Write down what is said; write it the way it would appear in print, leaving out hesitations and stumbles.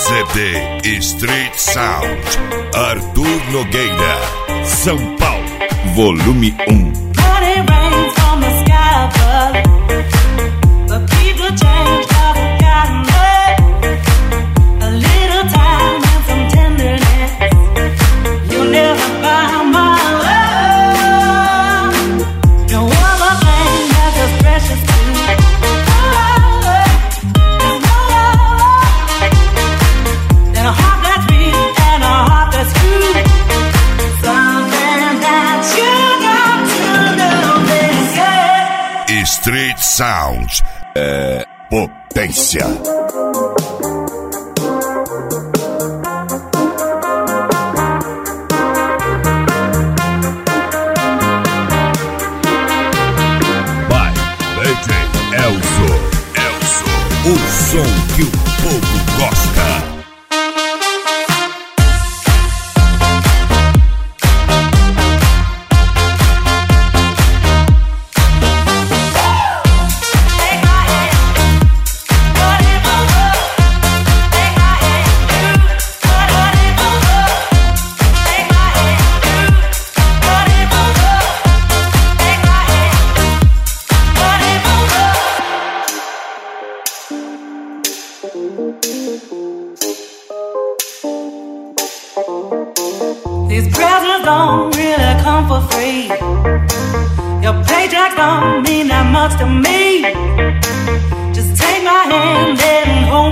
CD Street Sound, Arthur Nogueira, São Paulo, volume 1. Street Sound é potência. Vai, DJ Elzo, o som que o povo gosta. These presents don't really come for free. Your paycheck don't mean that much to me. Just take my hand and hold